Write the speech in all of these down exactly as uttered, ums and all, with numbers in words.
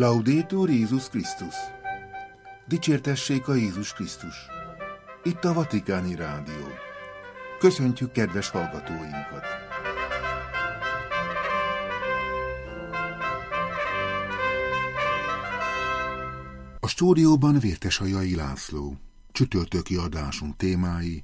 Laudetur Jézus Krisztus! Dicsértessék a Jézus Krisztus! Itt a Vatikáni Rádió. Köszöntjük kedves hallgatóinkat! A stúdióban Vértesajai László. Csütörtöki adásunk témái: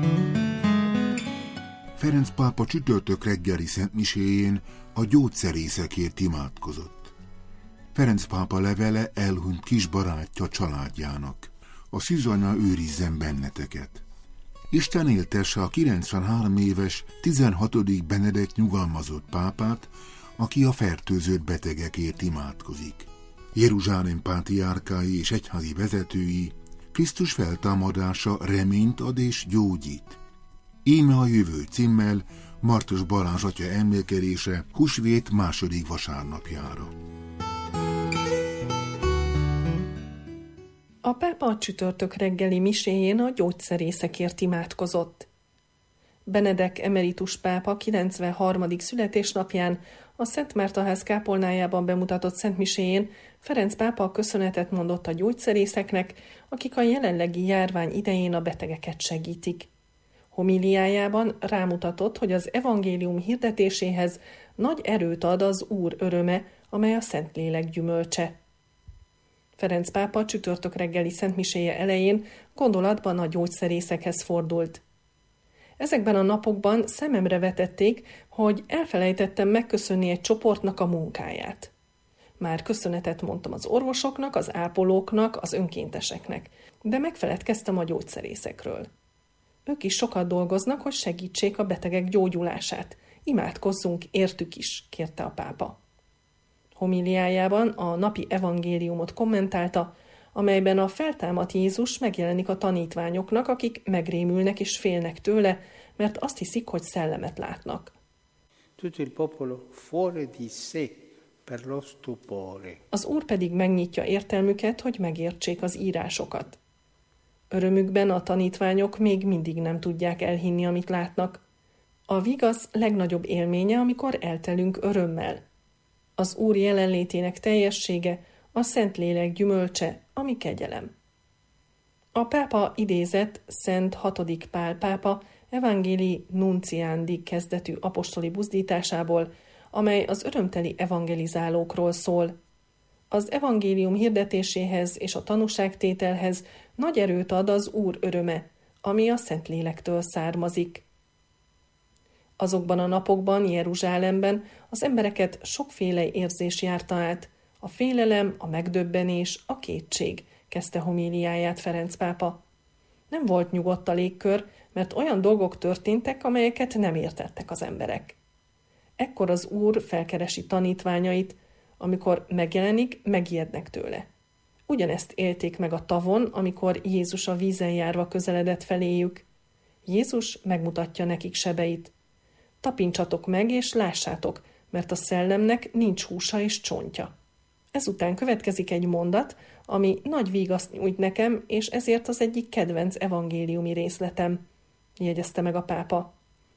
Ferenc pápa csütörtök reggeli szentmiséjén a gyógyszerészekért imádkozott. Ferenc pápa levele elhunyt kis barátja családjának. A szűzanya őrizzen benneteket. Isten éltesse a kilencvenhárom éves tizenhatodik Benedek nyugalmazott pápát, aki a fertőzött betegekért imádkozik. Jeruzsálem pátriárkái és egyházi vezetői: Krisztus feltámadása reményt ad és gyógyít. Íme a jövő címmel Martos Balázs atya emlékelése húsvét második vasárnapjára. A pápa a csütörtök reggeli miséjén a gyógyszerészekért imádkozott. Benedek emeritus pápa kilencvenharmadik születésnapján a Szent Mártaház kápolnájában bemutatott szentmiséjén Ferenc pápa köszönetet mondott a gyógyszerészeknek, akik a jelenlegi járvány idején a betegeket segítik. Homiliájában rámutatott, hogy az evangélium hirdetéséhez nagy erőt ad az Úr öröme, amely a Szentlélek gyümölcse. Ferenc pápa csütörtök reggeli szentmiséje elején gondolatban a gyógyszerészekhez fordult. Ezekben a napokban szememre vetették, hogy elfelejtettem megköszönni egy csoportnak a munkáját. Már köszönetet mondtam az orvosoknak, az ápolóknak, az önkénteseknek, de megfeledkeztem a gyógyszerészekről. Ők is sokat dolgoznak, hogy segítsék a betegek gyógyulását. Imádkozzunk értük is, kérte a pápa. Homiliájában a napi evangéliumot kommentálta, amelyben a feltámadt Jézus megjelenik a tanítványoknak, akik megrémülnek és félnek tőle, mert azt hiszik, hogy szellemet látnak. Tutto il popolo fuori di sé per lo stupore. Az Úr pedig megnyitja értelmüket, hogy megértsék az írásokat. Örömükben a tanítványok még mindig nem tudják elhinni, amit látnak. A vigasz legnagyobb élménye, amikor eltelünk örömmel. Az Úr jelenlétének teljessége, a Szentlélek gyümölcse, ami kegyelem. A pápa idézett Szent hatodik Pál pápa Evangelii Nunciandi kezdetű apostoli buzdításából, amely az örömteli evangelizálókról szól. Az evangélium hirdetéséhez és a tanúságtételhez nagy erőt ad az Úr öröme, ami a Szentlélektől származik. Azokban a napokban Jeruzsálemben az embereket sokféle érzés járta át, a félelem, a megdöbbenés, a kétség, kezdte homíliáját Ferenc pápa. Nem volt nyugodt a légkör, mert olyan dolgok történtek, amelyeket nem értettek az emberek. Ekkor az Úr felkeresi tanítványait, amikor megjelenik, megijednek tőle. Ugyanezt élték meg a tavon, amikor Jézus a vízen járva közeledett feléjük. Jézus megmutatja nekik sebeit. Tapincsatok meg, és lássátok, mert a szellemnek nincs húsa és csontja. Ezután következik egy mondat, ami nagy vígaszt nyújt nekem, és ezért az egyik kedvenc evangéliumi részletem, jegyezte meg a pápa.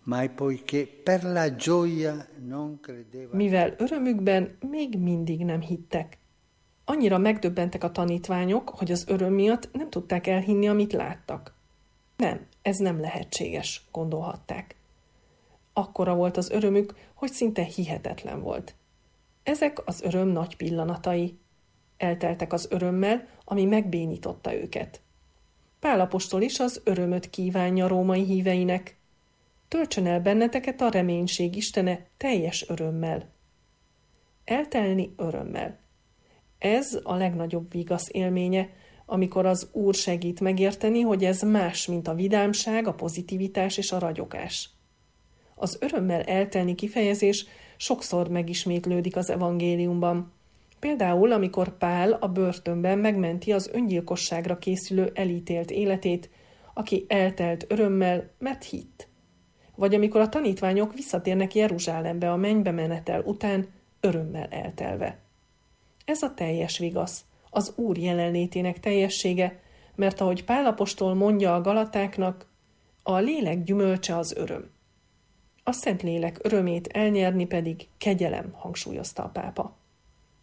Mivel örömükben még mindig nem hittek. Annyira megdöbbentek a tanítványok, hogy az öröm miatt nem tudták elhinni, amit láttak. Nem, ez nem lehetséges, gondolhatták. Akkora volt az örömük, hogy szinte hihetetlen volt. Ezek az öröm nagy pillanatai. Elteltek az örömmel, ami megbénította őket. Pál apostol is az örömöt kívánja római híveinek. Töltsön el benneteket a reménység Istene teljes örömmel. Eltelni örömmel. Ez a legnagyobb vigasz élménye, amikor az Úr segít megérteni, hogy ez más, mint a vidámság, a pozitivitás és a ragyogás. Az örömmel eltelni kifejezés sokszor megismétlődik az evangéliumban. Például, amikor Pál a börtönben megmenti az öngyilkosságra készülő elítélt életét, aki eltelt örömmel, mert hitt. Vagy amikor a tanítványok visszatérnek Jeruzsálembe a mennybe menetel után, örömmel eltelve. Ez a teljes vigasz, az Úr jelenlétének teljessége, mert ahogy Pál apostol mondja a galatáknak, a lélek gyümölcse az öröm. A Szentlélek örömét elnyerni pedig kegyelem, hangsúlyozta a pápa.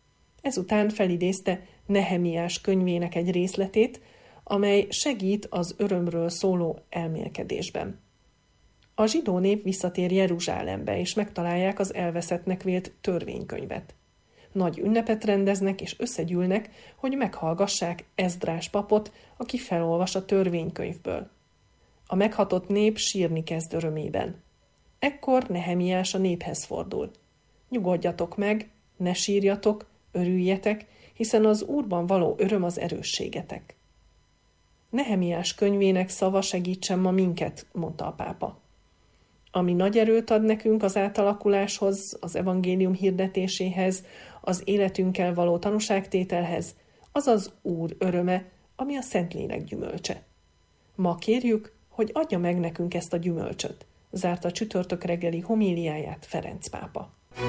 Ezután felidézte Nehemiás könyvének egy részletét, amely segít az örömről szóló elmélkedésben. A zsidó nép visszatér Jeruzsálembe, és megtalálják az elveszettnek vélt törvénykönyvet. Nagy ünnepet rendeznek, és összegyűlnek, hogy meghallgassák Ezdrás papot, aki felolvas a törvénykönyvből. A meghatott nép sírni kezd örömében. Ekkor Nehemiás a néphez fordul. Nyugodjatok meg, ne sírjatok, örüljetek, hiszen az Úrban való öröm az erősségetek. Nehemiás könyvének szava segítsen ma minket, mondta a pápa. Ami nagy erőt ad nekünk az átalakuláshoz, az evangélium hirdetéséhez, az életünkkel való tanúságtételhez, az az Úr öröme, ami a Szentlélek gyümölcse. Ma kérjük, hogy adja meg nekünk ezt a gyümölcsöt, zárta a csütörtök reggeli homíliáját Ferenc pápa.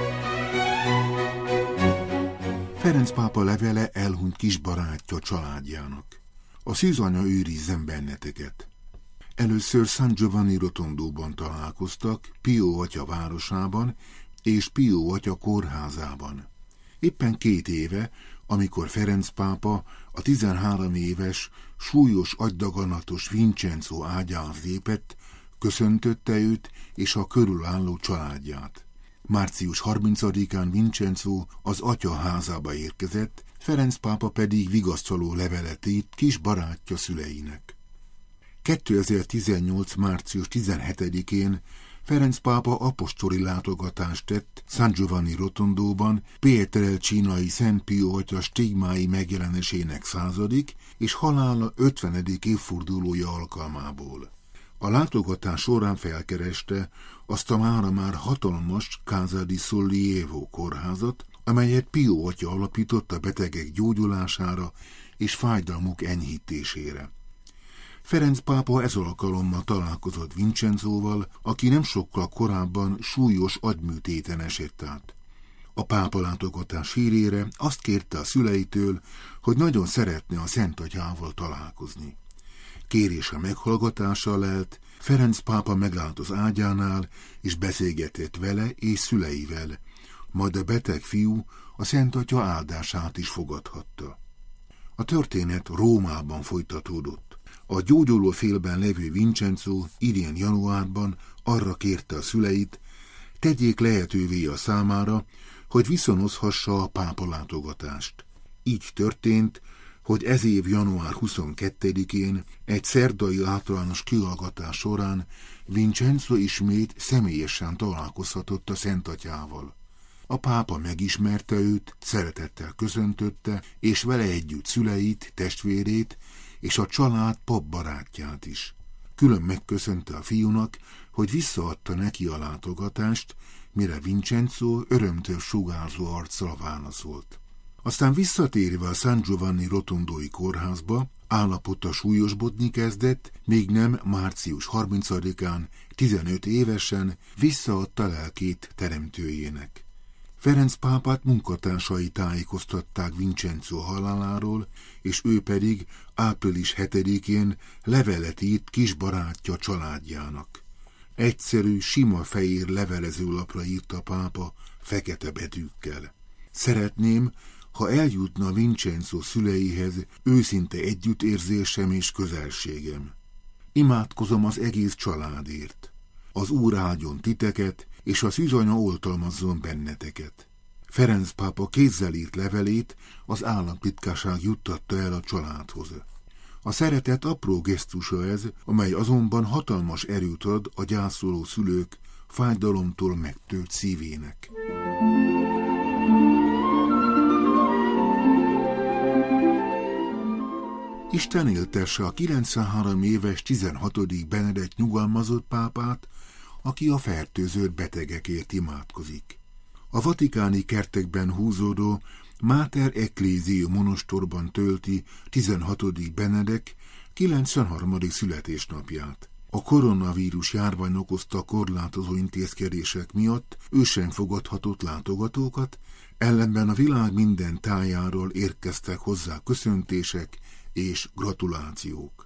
Ferenc pápa levele elhunyt kis barátja családjának. A szűzanya őrizzen benneteket. Először San Giovanni Rotondóban találkoztak, Pio atya városában és Pio atya kórházában. Éppen két éve, amikor Ferenc pápa a tizenhárom éves, súlyos agydaganatos Vincenzo ágyához lépett, köszöntötte őt és a körülálló családját. Március harmincadikán Vincenzo az atya házába érkezett, Ferenc pápa pedig vigasztaló levelet írt kis barátja szüleinek. kétezer-tizennyolc. március tizenhetedikén Ferenc pápa apostoli látogatást tett San Giovanni Rotondóban Pietrelcinai Szent Pio atya stigmái megjelenésének századik és halála ötvenedik évfordulója alkalmából. A látogatás során felkereste azt a mára már hatalmas Casa di Sollievo kórházat, amelyet Pio atya alapított a betegek gyógyulására és fájdalmuk enyhítésére. Ferenc pápa ez alkalommal találkozott Vincenzóval, aki nem sokkal korábban súlyos agyműtéten esett át. A pápa látogatás hírére azt kérte a szüleitől, hogy nagyon szeretne a Szent Atyával találkozni. Kérése meghallgatással lelt, Ferenc pápa megállt az ágyánál, és beszélgetett vele és szüleivel, majd a beteg fiú a Szent Atya áldását is fogadhatta. A történet Rómában folytatódott. A gyógyuló félben levő Vincenzo idén januárban arra kérte a szüleit, tegyék lehetővé a számára, hogy viszonozhassa a pápa látogatást. Így történt, hogy ez év január huszonkettedikén egy szerdai általános kihallgatás során Vincenzo ismét személyesen találkozhatott a Szent Atyával. A pápa megismerte őt, szeretettel köszöntötte, és vele együtt szüleit, testvérét és a család pap barátját is. Külön megköszönte a fiúnak, hogy visszaadta neki a látogatást, mire Vincenzo örömtől sugárzó arccal válaszolt. Aztán visszatérve a San Giovanni Rotondói kórházba, állapota súlyosbodni kezdett, még nem március harmincadikán, tizenöt évesen visszaadta lelkét teremtőjének. Ferenc pápát munkatársai tájékoztatták Vincenzo haláláról, és ő pedig április hetedikén levelet írt kis barátja családjának. Egyszerű, sima fehér levelezőlapra írt a pápa fekete betűkkel. Szeretném, ha eljutna Vincenzo szüleihez őszinte együttérzésem és közelségem. Imádkozom az egész családért. Az Úr áldjon titeket, és a szűzanya oltalmazzon benneteket. Ferenc pápa kézzel írt levelét az államtitkárság juttatta el a családhoz. A szeretet apró gesztusa ez, amely azonban hatalmas erőt ad a gyászoló szülők fájdalomtól megtört szívének. Isten éltesse a kilencvenhárom éves tizenhatodik Benedek nyugalmazott pápát, aki a fertőzött betegekért imádkozik. A vatikáni kertekben húzódó Mater Ecclesiae monostorban tölti tizenhatodik Benedek kilencvenharmadik születésnapját. A koronavírus járvány okozta korlátozó intézkedések miatt ő sem fogadhatott látogatókat, ellenben a világ minden tájáról érkeztek hozzá köszöntések és gratulációk.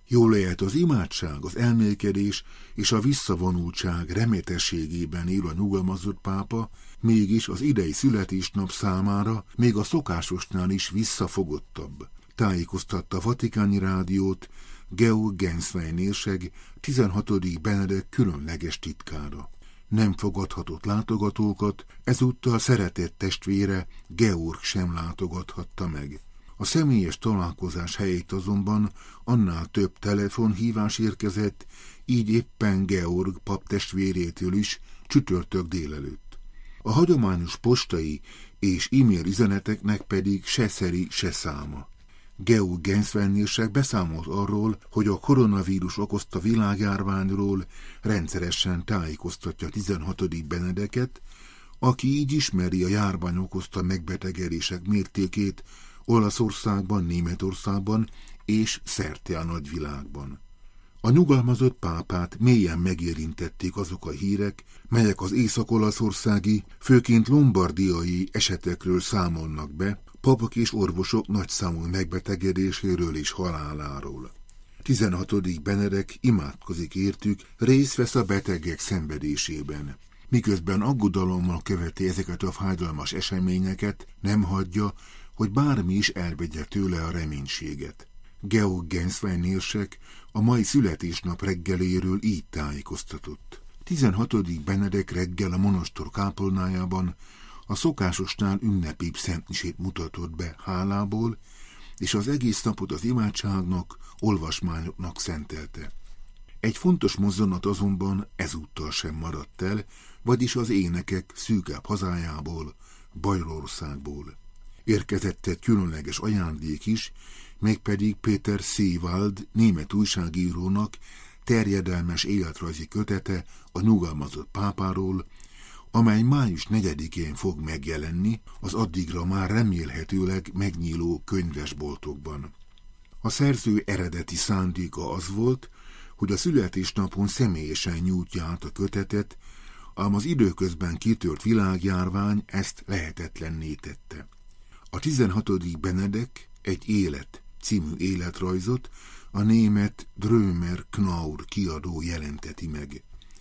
Jól lehet az imádság, az elmélkedés és a visszavonultság remetességében él a nyugalmazott pápa, mégis az idei születésnap számára még a szokásosnál is visszafogottabb. Tájékoztatta a Vatikáni Rádiót Georg Genswein érsek, tizenhatodik Benedek különleges titkára. Nem fogadhatott látogatókat, ezúttal szeretett testvére Georg sem látogathatta meg. A személyes találkozás helyett azonban annál több telefonhívás érkezett, így éppen Georg paptestvérétől is csütörtök délelőtt. A hagyományos postai és e-mail üzeneteknek pedig se szeri, se száma. Georg Genswein érsek beszámolt arról, hogy a koronavírus okozta világjárványról rendszeresen tájékoztatja tizenhatodik Benedeket, aki így ismeri a járvány okozta megbetegedések mértékét Olaszországban, Németországban és szerte a nagyvilágban. A nyugalmazott pápát mélyen megérintették azok a hírek, melyek az észak-olaszországi, főként lombardiai esetekről számolnak be, papok és orvosok nagyszámú megbetegedéséről és haláláról. tizenhatodik Benedek imádkozik értük, részt vesz a betegek szenvedésében. Miközben aggodalommal követi ezeket a fájdalmas eseményeket, nem hagyja, hogy bármi is elvegye tőle a reménységet. Georg Genswein érsek a mai születésnap reggeléről így tájékoztatott. tizenhatodik Benedek reggel a monostor kápolnájában a szokásosnál ünnepibb szentmisét mutatott be hálából, és az egész napot az imádságnak, olvasmányoknak szentelte. Egy fontos mozzanat azonban ezúttal sem maradt el, vagyis az énekek szűkebb hazájából, Bajorországból. Érkezett egy különleges ajándék is, mégpedig Péter Seewald német újságírónak terjedelmes életrajzi kötete a nyugalmazott pápáról, amely május negyedikén fog megjelenni az addigra már remélhetőleg megnyíló könyvesboltokban. A szerző eredeti szándéka az volt, hogy a születésnapon személyesen nyújtja át a kötetet, ám az időközben kitört világjárvány ezt lehetetlenné tette. A tizenhatodik Benedek egy élet című életrajzot a német Drömer Knaur kiadó jelenteti meg.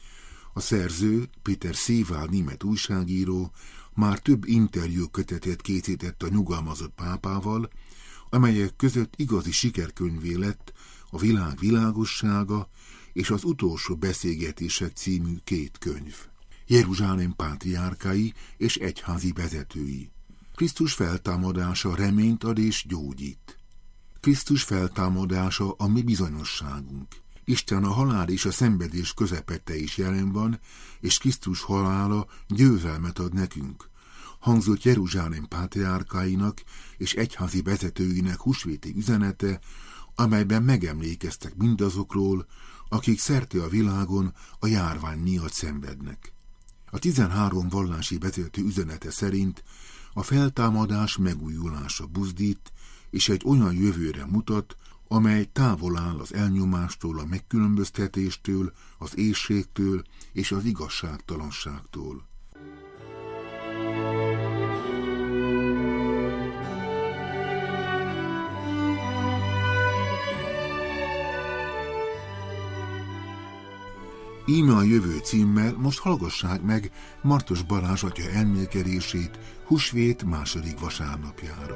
A szerző, Péter Seewald német újságíró már több interjú kötetet készített a nyugalmazott pápával, amelyek között igazi sikerkönyvé lett a Világ világossága és az Utolsó beszélgetések című két könyv. Jeruzsálem pátriárkái és egyházi vezetői. Krisztus feltámadása reményt ad és gyógyít. Krisztus feltámadása a mi bizonyosságunk. Isten a halál és a szenvedés közepette is jelen van, és Krisztus halála győzelmet ad nekünk. Hangzott Jeruzsálem pátriárkáinak és egyházi vezetőinek húsvéti üzenete, amelyben megemlékeztek mindazokról, akik szerte a világon a járvány miatt szenvednek. A tizenhárom vallási vezető üzenete szerint a feltámadás megújulása buzdít, és egy olyan jövőre mutat, amely távol áll az elnyomástól, a megkülönböztetéstől, az éhségtől és az igazságtalanságtól. Íme a jövő címmel most hallgassák meg Martos Balázs atya elmélkedését húsvét második vasárnapjára.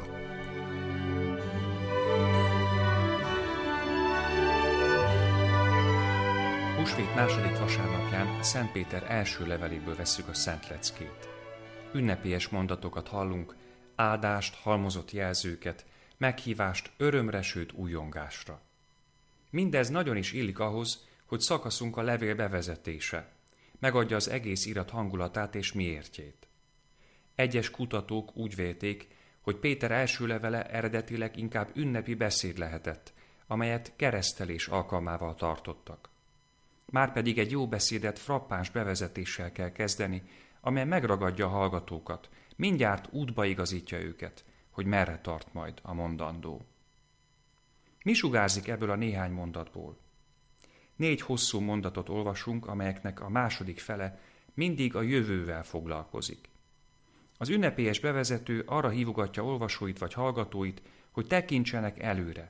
Húsvét második vasárnapján Szent Péter első leveléből vesszük a Szent Leckét. Ünnepélyes mondatokat hallunk, áldást, halmozott jelzőket, meghívást örömre, sőt újongásra. Mindez nagyon is illik ahhoz, hogy szakaszunk a levél bevezetése, megadja az egész irat hangulatát és miértjét. Egyes kutatók úgy vélték, hogy Péter első levele eredetileg inkább ünnepi beszéd lehetett, amelyet keresztelés alkalmával tartottak. Márpedig egy jó beszédet frappáns bevezetéssel kell kezdeni, amely megragadja a hallgatókat, mindjárt útba igazítja őket, hogy merre tart majd a mondandó. Mi sugárzik ebből a néhány mondatból? Négy hosszú mondatot olvasunk, amelyeknek a második fele mindig a jövővel foglalkozik. Az ünnepélyes bevezető arra hívogatja olvasóit vagy hallgatóit, hogy tekintsenek előre,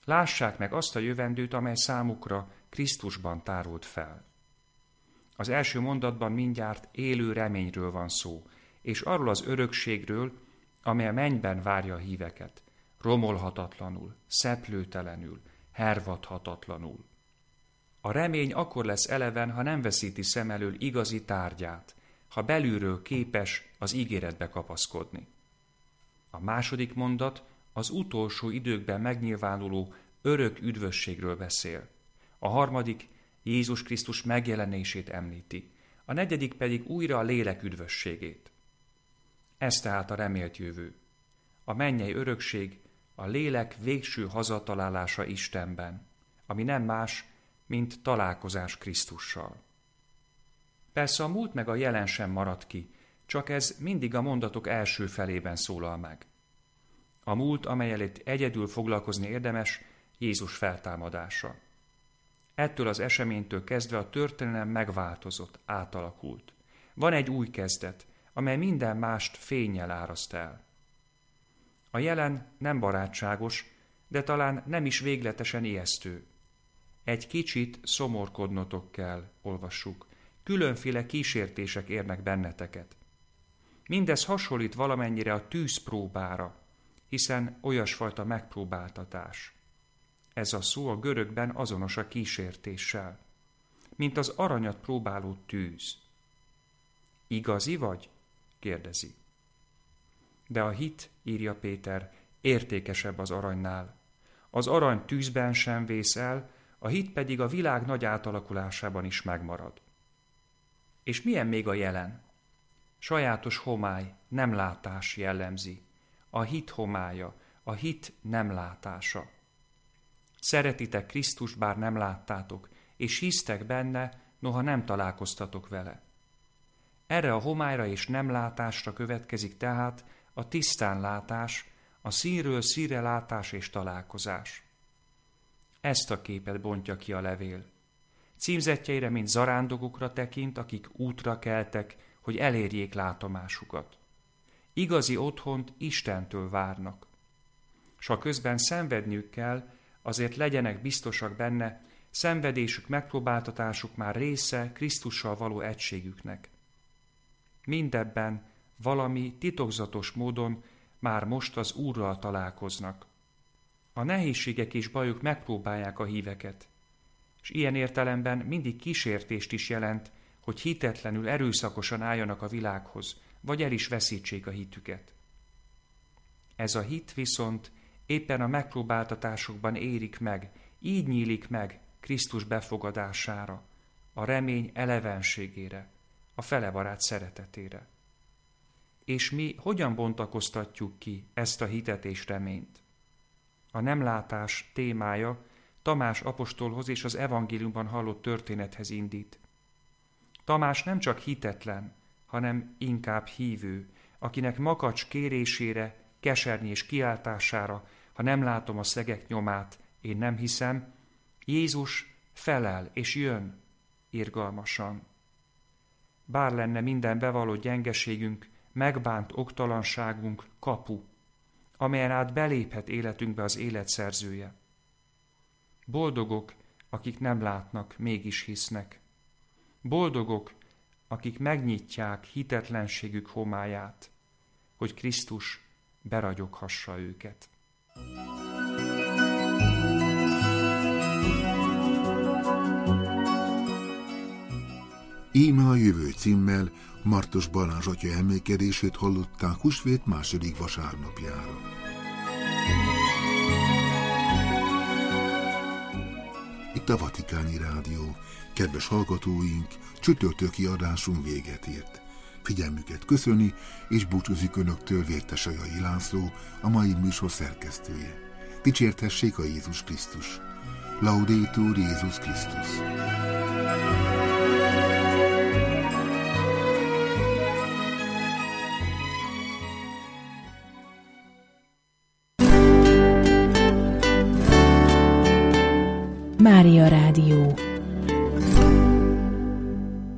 Lássák meg azt a jövendőt, amely számukra Krisztusban tárult fel. Az első mondatban mindjárt élő reményről van szó, és arról az örökségről, amely a mennyben várja a híveket, romolhatatlanul, szeplőtelenül, hervadhatatlanul. A remény akkor lesz eleven, ha nem veszíti szem elől igazi tárgyát, ha belülről képes az ígéretbe kapaszkodni. A második mondat az utolsó időkben megnyilvánuló örök üdvösségről beszél. A harmadik Jézus Krisztus megjelenését említi, a negyedik pedig újra a lélek üdvösségét. Ez tehát a remélt jövő. A mennyei örökség, a lélek végső hazatalálása Istenben, ami nem más, mint találkozás Krisztussal. Persze a múlt meg a jelen sem marad ki, csak ez mindig a mondatok első felében szólal meg. A múlt, amely előtt egyedül foglalkozni érdemes, Jézus feltámadása. Ettől az eseménytől kezdve a történelem megváltozott, átalakult. Van egy új kezdet, amely minden mást fénnyel áraszt el. A jelen nem barátságos, de talán nem is végletesen ijesztő. Egy kicsit szomorkodnotok kell, olvassuk. Különféle kísértések érnek benneteket. Mindez hasonlít valamennyire a tűzpróbára, hiszen olyasfajta megpróbáltatás. Ez a szó a görögben azonos a kísértéssel, mint az aranyat próbáló tűz. Igazi vagy? Kérdezi. De a hit, írja Péter, értékesebb az aranynál. Az arany tűzben sem vész el, a hit pedig a világ nagy átalakulásában is megmarad. És milyen még a jelen? Sajátos homály, nem látás jellemzi. A hit homálya, a hit nem látása. Szeretitek Krisztust, bár nem láttátok, és hisztek benne, noha nem találkoztatok vele. Erre a homályra és nem látásra következik tehát a tisztán látás, a színről színre látás és találkozás. Ezt a képet bontja ki a levél. Címzettjeire, mint zarándokokra tekint, akik útra keltek, hogy elérjék látomásukat. Igazi otthont Istentől várnak. S ha közben szenvedniük kell, azért legyenek biztosak benne, szenvedésük, megpróbáltatásuk már része Krisztussal való egységüknek. Mindebben valami titokzatos módon már most az Úrral találkoznak. A nehézségek és bajok megpróbálják a híveket, és ilyen értelemben mindig kísértést is jelent, hogy hitetlenül erőszakosan álljanak a világhoz, vagy el is veszítsék a hitüket. Ez a hit viszont éppen a megpróbáltatásokban érik meg, így nyílik meg Krisztus befogadására, a remény elevenségére, a felebarát szeretetére. És mi hogyan bontakoztatjuk ki ezt a hitet és reményt? A nemlátás témája Tamás apostolhoz és az evangéliumban hallott történethez indít. Tamás nem csak hitetlen, hanem inkább hívő, akinek makacs kérésére, kesernyés és kiáltására, ha nem látom a szegek nyomát, én nem hiszem, Jézus felel és jön irgalmasan. Bár lenne minden bevallott gyengeségünk, megbánt oktalanságunk kapu, amelyen át beléphet életünkbe az élet szerzője. Boldogok, akik nem látnak, mégis hisznek. Boldogok, akik megnyitják hitetlenségük homályát, hogy Krisztus beragyoghassa őket. Íme a jövő címmel Martos Balázs atya emlékedését hallották húsvét második vasárnapjára. Itt a Vatikáni Rádió. Kedves hallgatóink, csütörtöki adásunk véget ért. Figyelmüket köszöni, és búcsúzik önöktől Vértesajai László, a mai műsor szerkesztője. Dicsértessék a Jézus Krisztus. Laudetur Jézus Krisztus. Mária Rádió.